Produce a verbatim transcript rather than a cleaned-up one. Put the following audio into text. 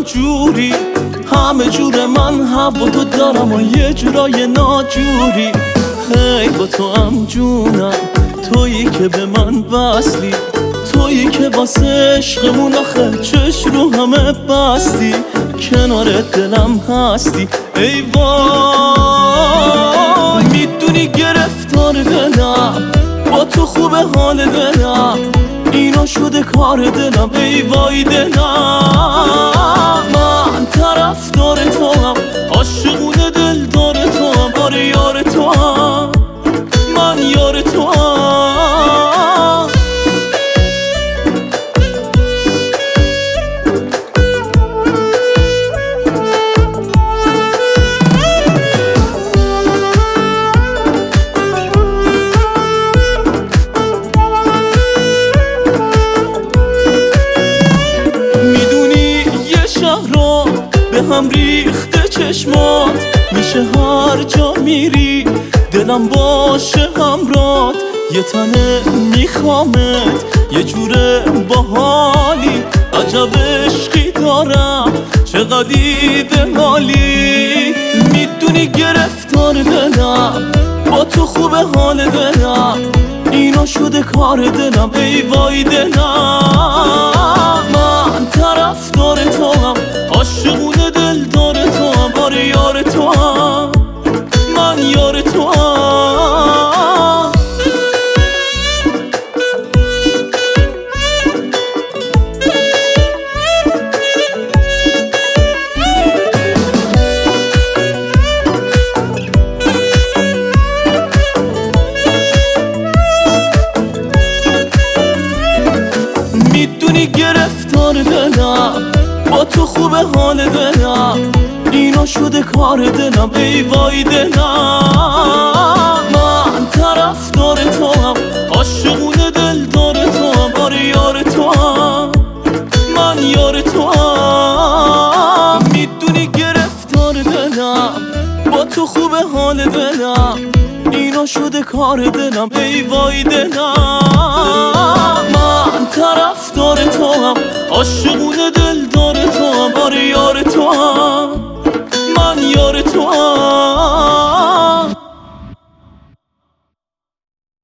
جوری، همه جور من هوا تو دارم و یه جورای ناجوری. هی با تو هم جونم، تویی که به من وصلی، تویی که واسه عشقمون آخه چش رو همه بستی. کنار دلم هستی ای وای، میدونی گرفتار دلم، با تو خوبه حال دلم، اینا شده کار دلم ای وای دلم. من طرفدار تو هم، عاشقونه دلدار تو هم، آره یار تو هم، من یار تو هم. به هم ریخته چشمات، میشه هر جا میری دلم باشه همرات. یه تنه میخوامت، یه جوره باحالی، عجب عشقی دارم چقدر ایده‌آلی. میدونی گرفتار دلم، با تو خوبه حال دلم، اینا شده کار دلم ای وای دلم. من طرفدار تو هم، عاشقونه دلدار تو هم، آره یار تو هم، من یار تو هم. میدونی گرفتار دلم، با تو خوبه حال دلم، اینا شده کار دلم ای وای دلم. من طرفدار تو هم، عاشقونه دلدار تو هم، آره یار تو هم، من یار تو هم. میدونی گرفتار دلم، با تو خوبه حال دلم، اینا شده کار دلم ای وای دلم. من طرفدار تو هم، عاشقونه دلدار تو هم، آره یار